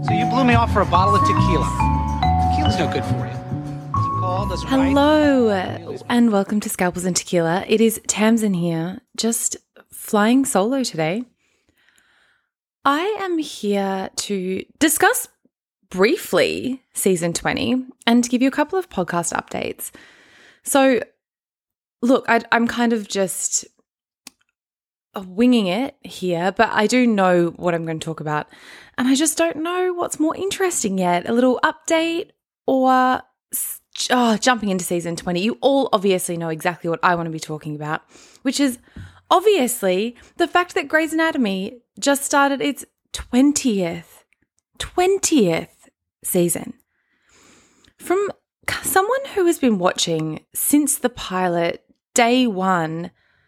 So you blew me off for a bottle of tequila. Tequila's no good for you. Hello, and welcome to Scalpels and Tequila. It is Tamsin here, just flying solo today. I am here to discuss briefly season 20 and to give you a couple of podcast updates. So, look, I'm kind of just winging it here, but I do know what I'm going to talk about, and I just don't know what's more interesting yet. A little update or jumping into season 20. You all obviously know exactly what I want to be talking about, which is obviously the fact that Grey's Anatomy just started its 20th season. From someone who has been watching since the pilot, day one,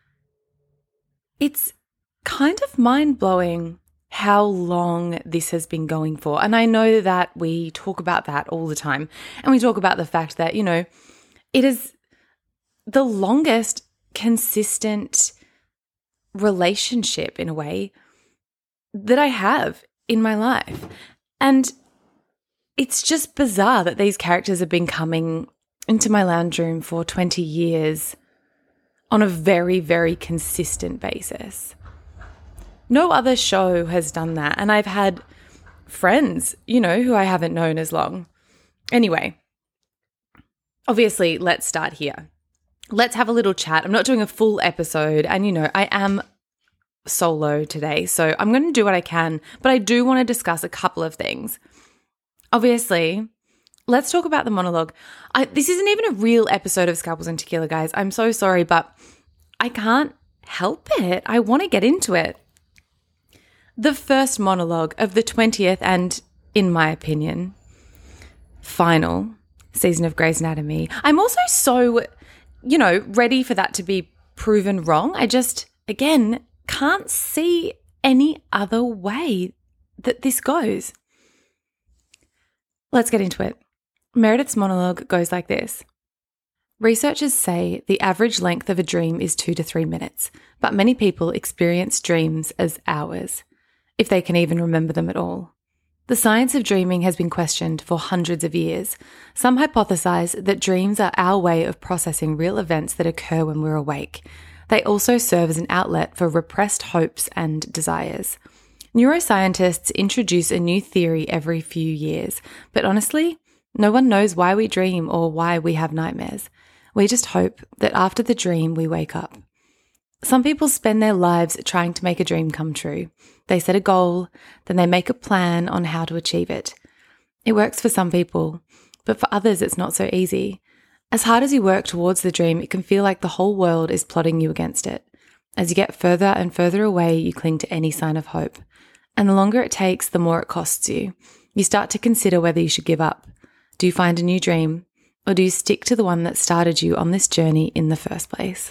it's kind of mind-blowing how long this has been going for. And I know that we talk about that all the time. And we talk about the fact that, it is the longest consistent relationship in a way that I have in my life. And it's just bizarre that these characters have been coming into my lounge room for 20 years on a very, very consistent basis. No other show has done that. And I've had friends, who I haven't known as long. Anyway, obviously, let's start here. Let's have a little chat. I'm not doing a full episode. And, I am solo today. So I'm going to do what I can. But I do want to discuss a couple of things. Obviously, let's talk about the monologue. This isn't even a real episode of Scalpels and Tequila, guys. I'm so sorry, but I can't help it. I want to get into it. The first monologue of the 20th and, in my opinion, final season of Grey's Anatomy. I'm also so, ready for that to be proven wrong. I just, again, can't see any other way that this goes. Let's get into it. Meredith's monologue goes like this. Researchers say the average length of a dream is 2 to 3 minutes, but many people experience dreams as hours, if they can even remember them at all. The science of dreaming has been questioned for hundreds of years. Some hypothesize that dreams are our way of processing real events that occur when we're awake. They also serve as an outlet for repressed hopes and desires. Neuroscientists introduce a new theory every few years, but honestly, no one knows why we dream or why we have nightmares. We just hope that after the dream we wake up. Some people spend their lives trying to make a dream come true. They set a goal, then they make a plan on how to achieve it. It works for some people, but for others it's not so easy. As hard as you work towards the dream, it can feel like the whole world is plotting you against it. As you get further and further away, you cling to any sign of hope. And the longer it takes, the more it costs you. You start to consider whether you should give up. Do you find a new dream, or do you stick to the one that started you on this journey in the first place?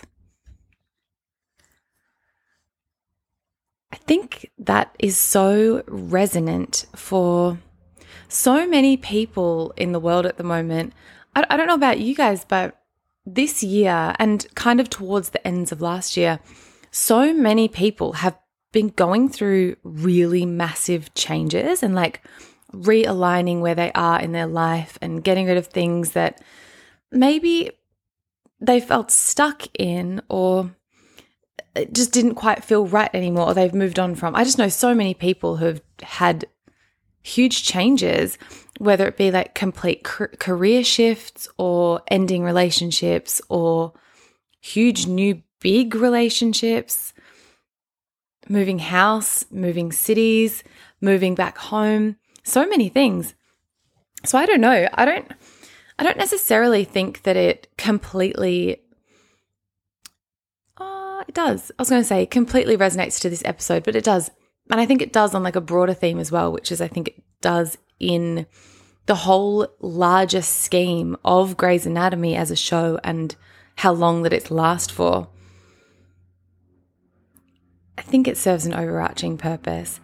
I think that is so resonant for so many people in the world at the moment. I don't know about you guys, but this year and kind of towards the ends of last year, so many people have been going through really massive changes and realigning where they are in their life and getting rid of things that maybe they felt stuck in or it just didn't quite feel right anymore or they've moved on from. I just know so many people who've had huge changes, whether it be complete career shifts or ending relationships or huge new big relationships, moving house, moving cities, moving back home, so many things. So I don't know. I don't necessarily think that it completely it does. I was going to say completely resonates to this episode, but it does. And I think it does on a broader theme as well, which is I think it does in the whole larger scheme of Grey's Anatomy as a show and how long that it's last for. I think it serves an overarching purpose.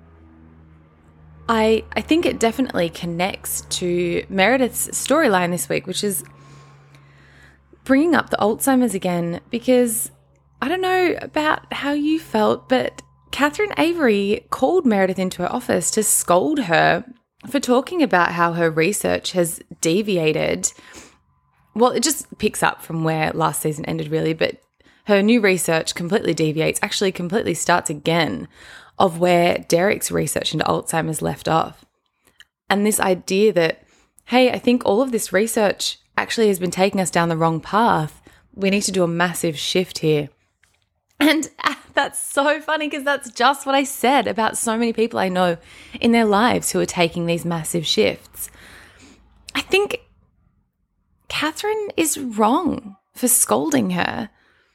I think it definitely connects to Meredith's storyline this week, which is bringing up the Alzheimer's again, because I don't know about how you felt, but Catherine Avery called Meredith into her office to scold her for talking about how her research has deviated. Well, it just picks up from where last season ended, really, but her new research completely deviates, actually completely starts again of where Derek's research into Alzheimer's left off. And this idea that, hey, I think all of this research actually has been taking us down the wrong path. We need to do a massive shift here. And that's so funny because that's just what I said about so many people I know in their lives who are taking these massive shifts. I think Catherine is wrong for scolding her.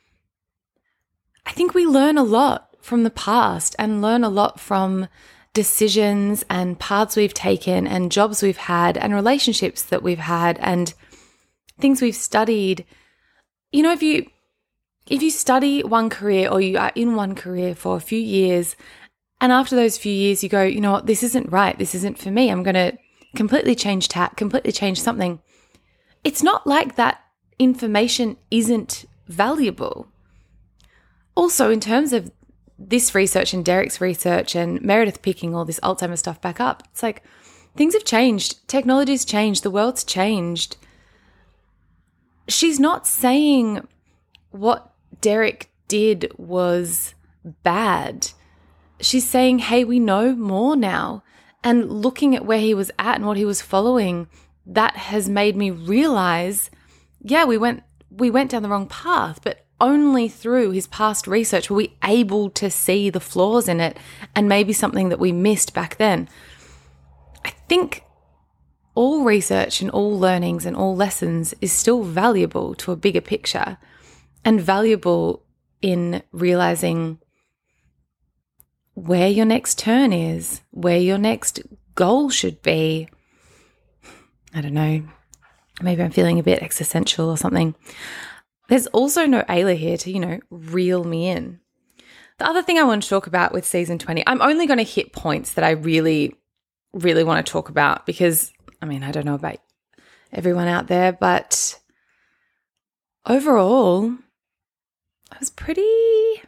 I think we learn a lot from the past and learn a lot from decisions and paths we've taken and jobs we've had and relationships that we've had and things we've studied. You know, if you study one career or you are in one career for a few years and after those few years you go, you know what, this isn't right, this isn't for me, I'm going to completely change tack, completely change something. It's not like that information isn't valuable. Also, in terms of this research and Derek's research and Meredith picking all this Alzheimer's stuff back up, it's like things have changed. Technology's changed. The world's changed. She's not saying what Derek did was bad. She's saying, hey, we know more now. And looking at where he was at and what he was following, that has made me realize, yeah, we went down the wrong path, but only through his past research were we able to see the flaws in it and maybe something that we missed back then. I think all research and all learnings and all lessons is still valuable to a bigger picture and valuable in realizing where your next turn is, where your next goal should be. I don't know, maybe I'm feeling a bit existential or something. There's also no Ayla here to, reel me in. The other thing I want to talk about with season 20, I'm only going to hit points that I really, really want to talk about because, I don't know about everyone out there, but overall, I was pretty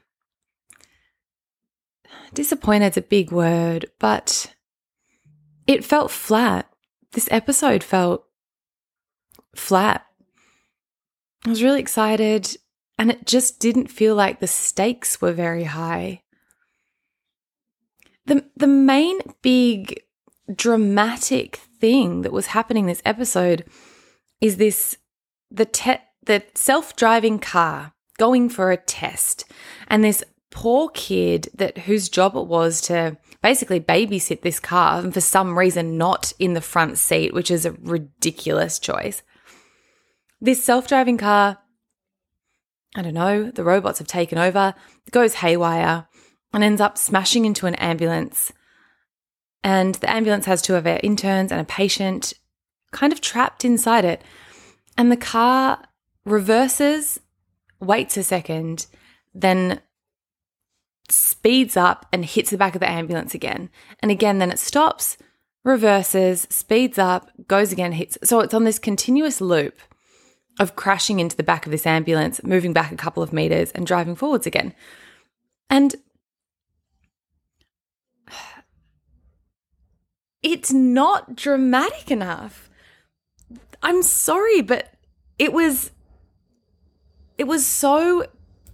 disappointed. It's a big word, but it felt flat. This episode felt flat. I was really excited and it just didn't feel like the stakes were very high. The main big dramatic thing that was happening this episode is the self-driving car going for a test and this poor kid whose job it was to basically babysit this car and for some reason not in the front seat, which is a ridiculous choice. This self-driving car, I don't know, the robots have taken over, goes haywire and ends up smashing into an ambulance. And the ambulance has two of our interns and a patient kind of trapped inside it. And the car reverses, waits a second, then speeds up and hits the back of the ambulance again. And again, then it stops, reverses, speeds up, goes again, hits. So it's on this continuous loop of crashing into the back of this ambulance, moving back a couple of meters and driving forwards again. And it's not dramatic enough. I'm sorry, but it was so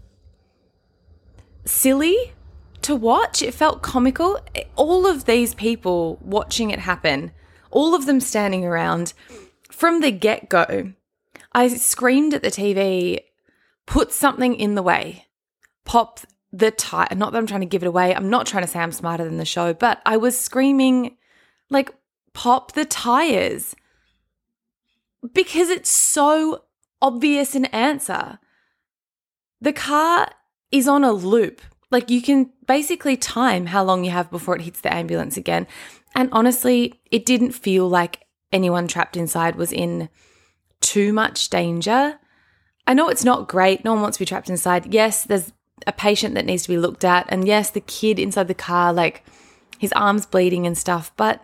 silly to watch. It felt comical. All of these people watching it happen, all of them standing around from the get-go, I screamed at the TV, put something in the way, pop the tire. Not that I'm trying to give it away. I'm not trying to say I'm smarter than the show, but I was screaming, like, pop the tires because it's so obvious an answer. The car is on a loop. Like, you can basically time how long you have before it hits the ambulance again. And honestly, it didn't feel like anyone trapped inside was in too much danger. I know it's not great. No one wants to be trapped inside. Yes, there's a patient that needs to be looked at. And yes, the kid inside the car, like, his arm's bleeding and stuff. But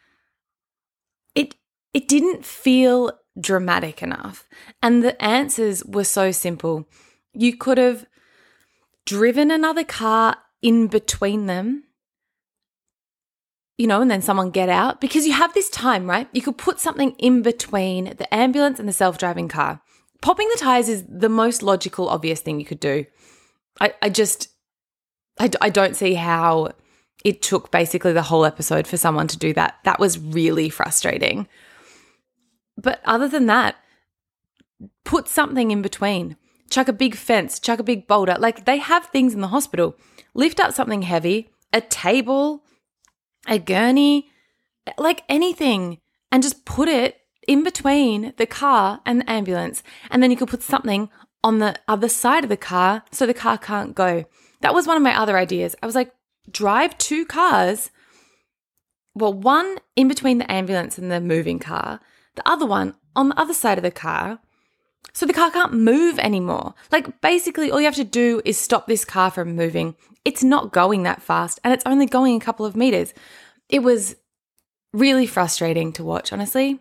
it didn't feel dramatic enough. And the answers were so simple. You could have driven another car in between them. and then someone get out, because you have this time, right? You could put something in between the ambulance and the self-driving car. Popping the tires is the most logical, obvious thing you could do. I don't see how it took basically the whole episode for someone to do that. That was really frustrating. But other than that, put something in between. Chuck a big fence, chuck a big boulder. Like, they have things in the hospital. Lift up something heavy, a table, a gurney, like anything, and just put it in between the car and the ambulance. And then you could put something on the other side of the car so the car can't go. That was one of my other ideas. I was like, drive 2 cars, well, one in between the ambulance and the moving car, the other one on the other side of the car, so the car can't move anymore. Like, basically all you have to do is stop this car from moving. It's not going that fast, and it's only going a couple of meters. It was really frustrating to watch, honestly.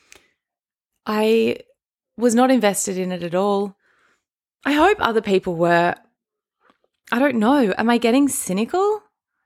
I was not invested in it at all. I hope other people were. I don't know. Am I getting cynical?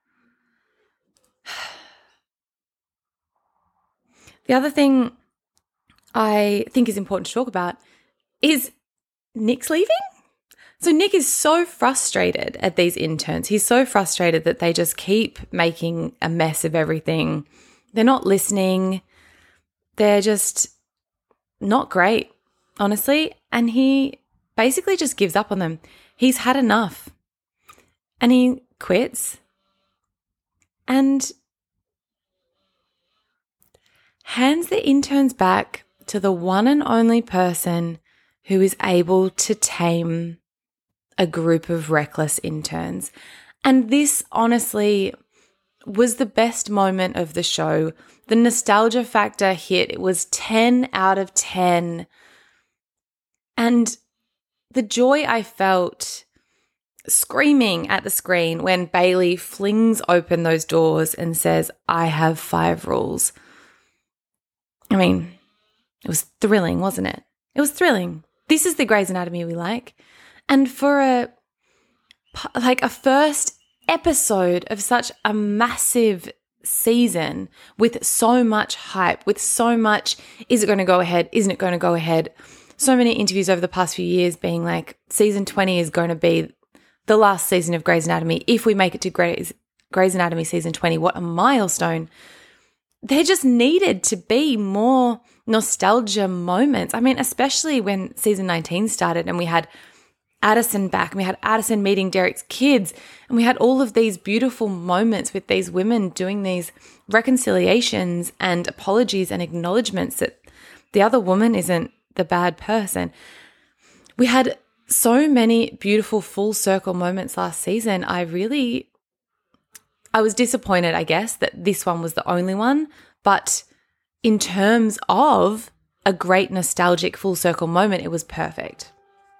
The other thing I think is important to talk about is Nick's leaving. So Nick is so frustrated at these interns. He's so frustrated that they just keep making a mess of everything. They're not listening. They're just not great, honestly. And he basically just gives up on them. He's had enough. And he quits and hands the interns back to the one and only person who is able to tame a group of reckless interns. And this, honestly, was the best moment of the show. The nostalgia factor hit. It was 10 out of 10. And the joy I felt screaming at the screen when Bailey flings open those doors and says, "I have 5 rules." I mean, it was thrilling, wasn't it? It was thrilling. This is the Grey's Anatomy we like. And for a first episode of such a massive season with so much hype, with so much, is it going to go ahead? Isn't it going to go ahead? So many interviews over the past few years being like, season 20 is going to be the last season of Grey's Anatomy. If we make it to Grey's Anatomy season 20, what a milestone. There just needed to be more nostalgia moments. I mean, especially when season 19 started and we had Addison back and we had Addison meeting Derek's kids and we had all of these beautiful moments with these women doing these reconciliations and apologies and acknowledgements that the other woman isn't the bad person. We had so many beautiful full circle moments last season. I was disappointed, I guess, that this one was the only one. But in terms of a great nostalgic full circle moment, it was perfect.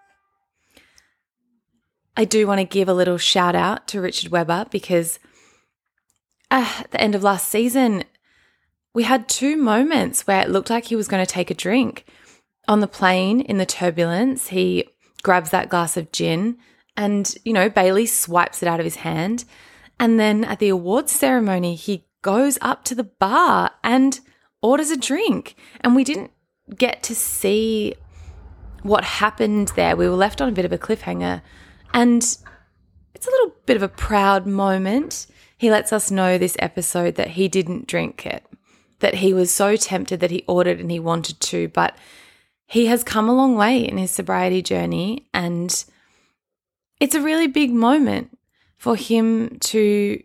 I do want to give a little shout out to Richard Webber because at the end of last season, we had 2 moments where it looked like he was going to take a drink. On the plane in the turbulence, he grabs that glass of gin and, Bailey swipes it out of his hand. And then at the awards ceremony, he goes up to the bar and orders a drink. And we didn't get to see what happened there. We were left on a bit of a cliffhanger. And it's a little bit of a proud moment. He lets us know this episode that he didn't drink it, that he was so tempted that he ordered and he wanted to, but he has come a long way in his sobriety journey. And it's a really big moment for him to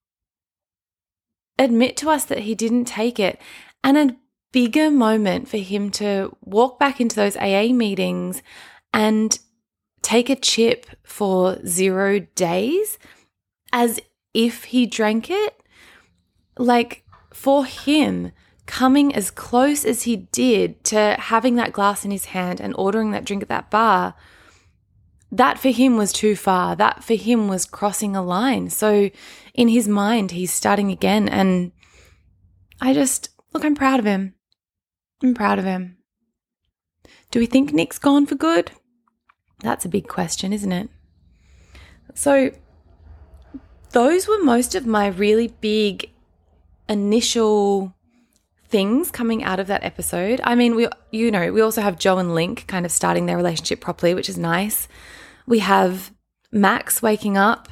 admit to us that he didn't take it, and a bigger moment for him to walk back into those AA meetings and take a chip for 0 days as if he drank it. Like, for him, coming as close as he did to having that glass in his hand and ordering that drink at that bar, that for him was too far. That for him was crossing a line. So in his mind, he's starting again. And I'm proud of him. I'm proud of him. Do we think Nick's gone for good? That's a big question, isn't it? So those were most of my really big initial things coming out of that episode. I mean, we also have Joe and Link kind of starting their relationship properly, which is nice. We have Max waking up.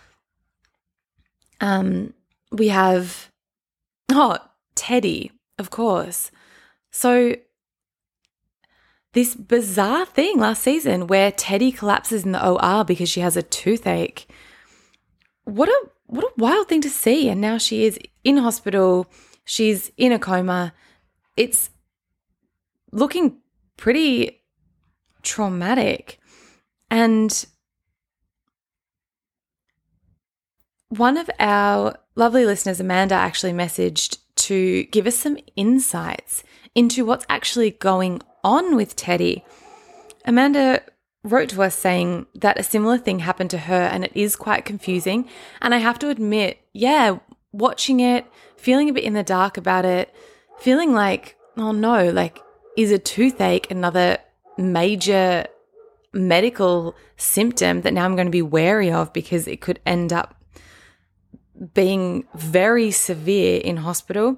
We have Teddy, of course. So this bizarre thing last season where Teddy collapses in the OR because she has a toothache. What a wild thing to see. And now she is in hospital. She's in a coma. It's looking pretty traumatic. And one of our lovely listeners, Amanda, actually messaged to give us some insights into what's actually going on with Teddy. Amanda wrote to us saying that a similar thing happened to her and it is quite confusing. And I have to admit, watching it, feeling a bit in the dark about it, feeling like, oh no, like, is a toothache another major medical symptom that now I'm going to be wary of because it could end up being very severe in hospital?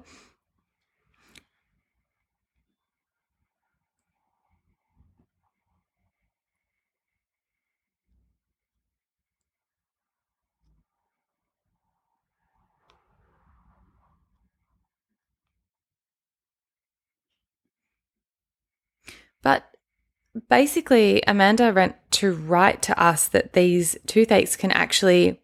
But basically, Amanda went to write to us that these toothaches can actually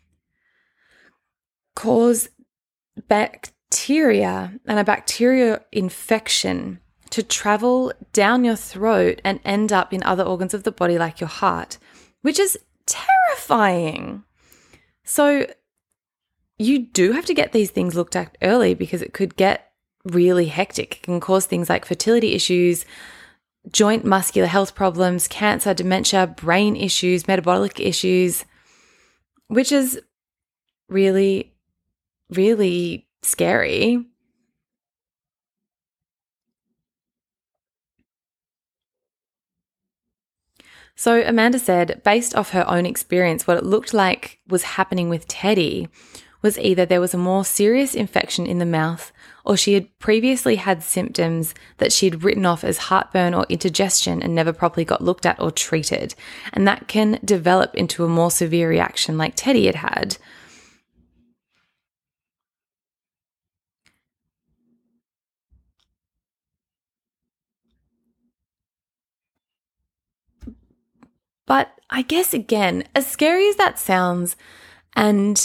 cause bacteria and a bacterial infection to travel down your throat and end up in other organs of the body like your heart, which is terrifying. So you do have to get these things looked at early because it could get really hectic. It can cause things like fertility issues, joint muscular health problems, cancer, dementia, brain issues, metabolic issues, which is really, really scary. So Amanda said, based off her own experience, what it looked like was happening with Teddy was either there was a more serious infection in the mouth or she had previously had symptoms that she'd written off as heartburn or indigestion and never properly got looked at or treated. And that can develop into a more severe reaction like Teddy had had. But I guess, again, as scary as that sounds and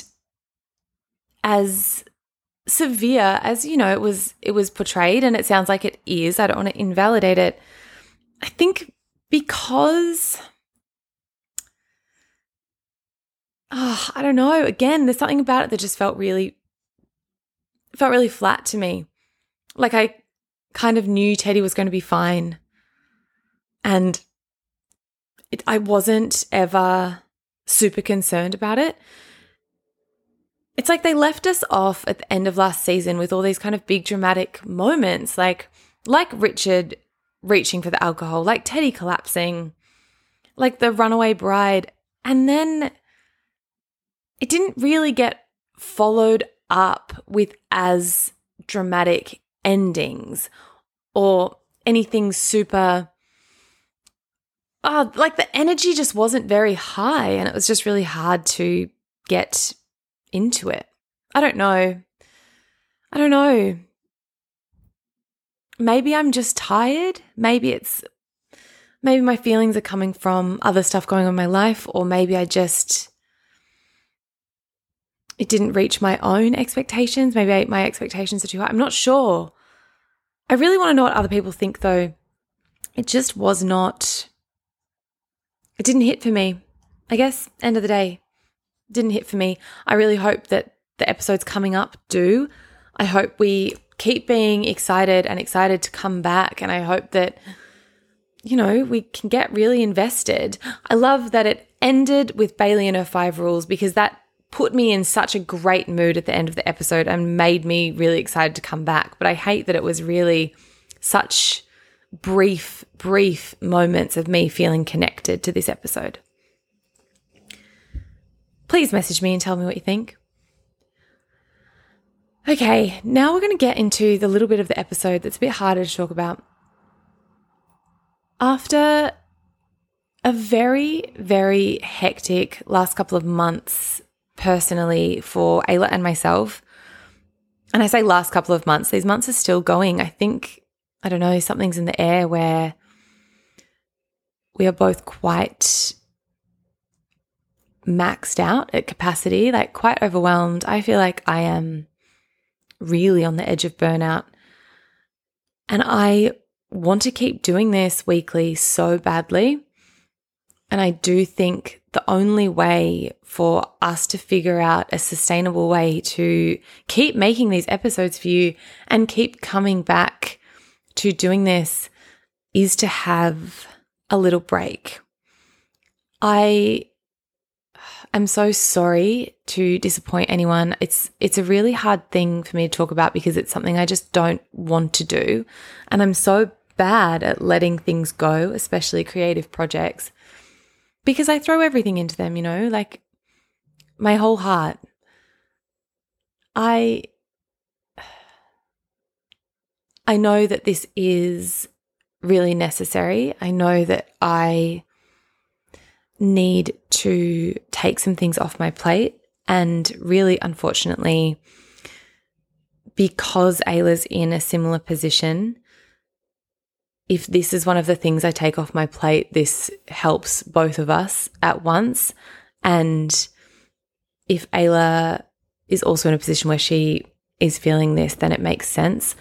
as severe as, it was portrayed, and it sounds like it is, I don't want to invalidate it. I think because, I don't know, again, there's something about it that just felt really flat to me. Like I kind of knew Teddy was going to be fine. And I wasn't ever super concerned about it. It's like they left us off at the end of last season with all these kind of big dramatic moments, like Richard reaching for the alcohol, like Teddy collapsing, like the runaway bride. And then it didn't really get followed up with as dramatic endings or anything super... like the energy just wasn't very high and it was just really hard to get into it. I don't know. Maybe I'm just tired. Maybe my feelings are coming from other stuff going on in my life, or maybe it didn't reach my own expectations. Maybe my expectations are too high. I'm not sure. I really want to know what other people think though. It just was not... It didn't hit for me. I guess, end of the day, didn't hit for me. I really hope that the episodes coming up do. I hope we keep being excited to come back. And I hope that, we can get really invested. I love that it ended with Bailey and her 5 rules because that put me in such a great mood at the end of the episode and made me really excited to come back. But I hate that it was really such brief moments of me feeling connected to this episode. Please message me and tell me what you think. Okay, now we're going to get into the little bit of the episode that's a bit harder to talk about. After a very, very hectic last couple of months personally for Ayla and myself, and I say last couple of months, these months are still going. I think, I don't know, something's in the air where we are both quite maxed out at capacity, like quite overwhelmed. I feel like I am really on the edge of burnout. And I want to keep doing this weekly so badly. And I do think the only way for us to figure out a sustainable way to keep making these episodes for you and keep coming back to doing this is to have a little break. I'm so sorry to disappoint anyone. It's a really hard thing for me to talk about because it's something I just don't want to do. And I'm so bad at letting things go, especially creative projects, because I throw everything into them, like my whole heart. I know that this is really necessary. I know that I need to take some things off my plate, and really, unfortunately, because Ayla's in a similar position, if this is one of the things I take off my plate, this helps both of us at once. And if Ayla is also in a position where she is feeling this, then it makes sense.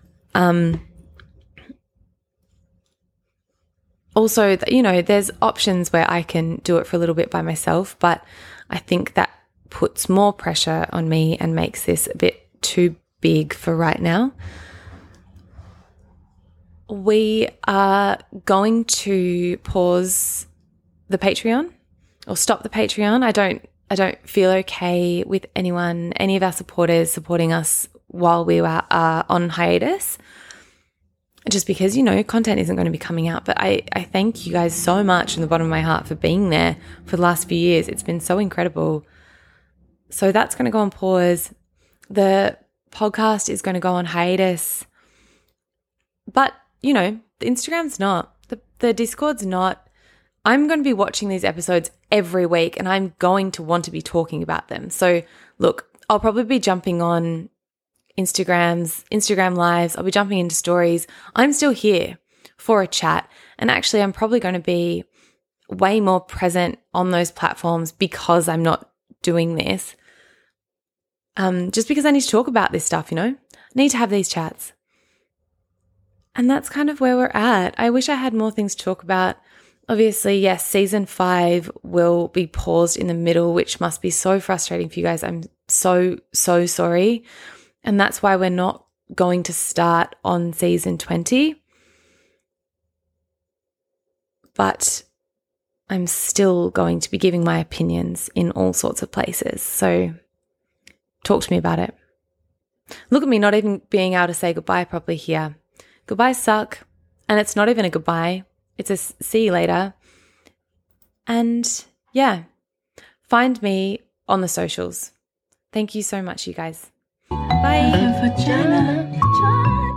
Also, there's options where I can do it for a little bit by myself, but I think that puts more pressure on me and makes this a bit too big for right now. We are going to pause the Patreon or stop the Patreon. I don't feel okay with any of our supporters supporting us while we are on hiatus, just because, content isn't going to be coming out. But I thank you guys so much from the bottom of my heart for being there for the last few years. It's been so incredible. So that's going to go on pause. The podcast is going to go on hiatus. But, the Instagram's not. The Discord's not. I'm going to be watching these episodes every week, and I'm going to want to be talking about them. So, look, I'll probably be jumping on Instagram lives. I'll be jumping into stories. I'm still here for a chat. And actually, I'm probably going to be way more present on those platforms because I'm not doing this. Just because I need to talk about this stuff, I need to have these chats. And that's kind of where we're at. I wish I had more things to talk about. Obviously, yes, season 5 will be paused in the middle, which must be so frustrating for you guys. I'm so, so sorry. And that's why we're not going to start on season 20. But I'm still going to be giving my opinions in all sorts of places. So talk to me about it. Look at me not even being able to say goodbye properly here. Goodbyes suck. And it's not even a goodbye. It's a see you later. And yeah, find me on the socials. Thank you so much, you guys. Bye.